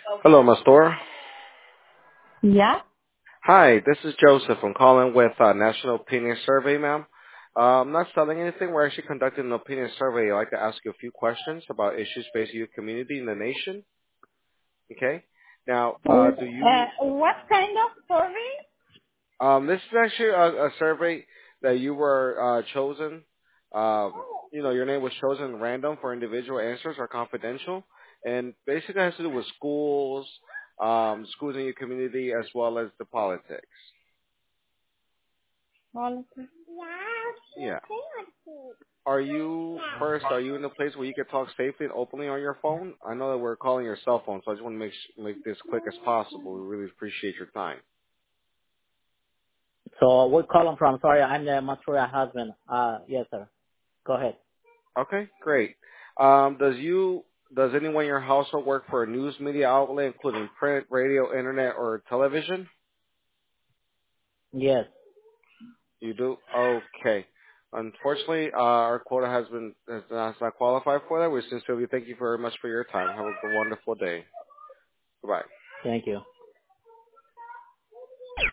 Hello, Mastor. Yeah. Hi, this is Joseph. I'm calling with National Opinion Survey, ma'am. I'm not selling anything. We're actually conducting an opinion survey. I'd like to ask you a few questions about issues facing your community in the nation. Okay? Now, do you, What kind of survey? this is actually a survey that you were chosen. Your name was chosen random for individual answers or confidential. And basically has to do with schools, schools in your community, as well as the politics. Politics. Yeah. Are you in a place where you can talk safely and openly on your phone? I know that we're calling your cell phone, so I just want to make this quick as possible. We really appreciate your time. So what column from? Sorry, I'm the Matura husband. Yes, sir. Go ahead. Okay, great. Does anyone in your household work for a news media outlet, including print, radio, internet, or television? Yes. You do? Okay. Unfortunately, our quota has not qualified for that. We sincerely thank you very much for your time. Have a wonderful day. Goodbye. Thank you.